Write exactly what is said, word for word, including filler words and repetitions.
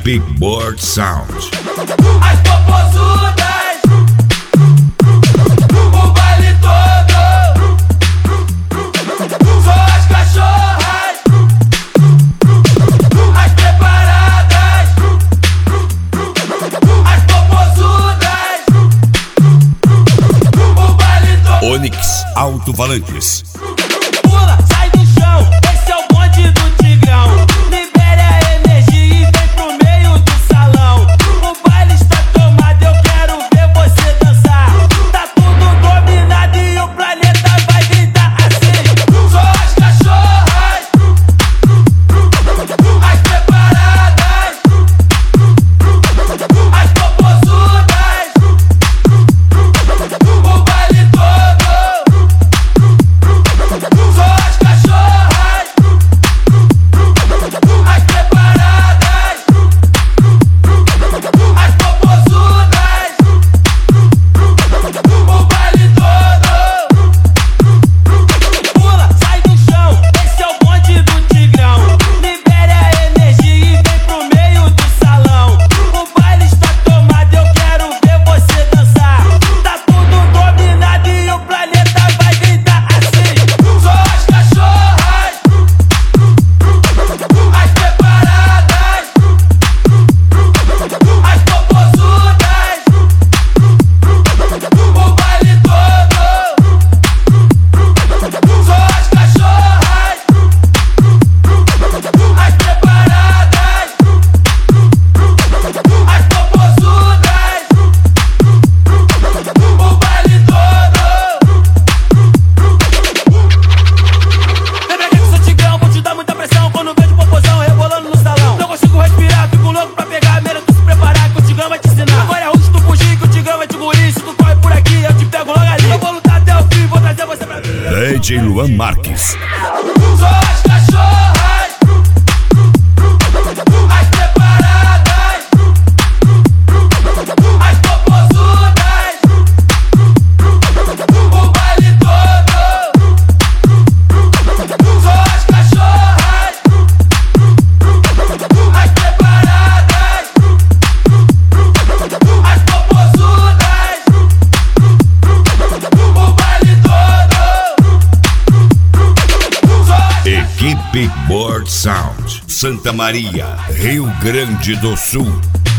Equipe Board Sound. As popozudas, o baile todo, só as cachorras, as preparadas, as popozudas, o baile todo. Onix Alto-Falantes. Pula, sai do chão, esse é o bonde do Tigrão. Libere a energia e vem pro meio do salão. O baile está tomado, eu quero ver você dançar. Tá tudo dominado e o planeta vai gritar assim. Só as cachorras, as preparadas, as popozudas, o baile todo. Só as cachorras, as preparadas, as popozudas, o baile todo. Pula, sai do chão, esse é o bonde do Tigrão. Libere a energia e vem pro meio do salão. O baile está tomado, eu quero ver você dançar. Tá tudo dominado e o planeta vai gritar assim. Só as cachorras, as preparadas, as popozudas, o baile todo. Só as cachorras, as preparadas, as popozudas, o baile todo. Lembra que eu sou Tigrão, vou te dar muita pressão quando vejo popozão rebolando no salão. Não consigo respirar, fico louco pra pegar a mira, tu se preparar que o Tigrão vai te ensinar. Agora é ruim tu fugir, que o Tigrão vai te engolir. Se tu corre por aqui, eu te pego logo ali. Eu vou lutar até o fim, vou trazer você pra mim. D J Luan Marques. Só as cachorras, as preparadas, as popozudas, o baile todo. Só as cachorras, as preparadas, as popozudas, o baile todo. Equipe Board Sound. Santa Maria, Rio Grande do Sul.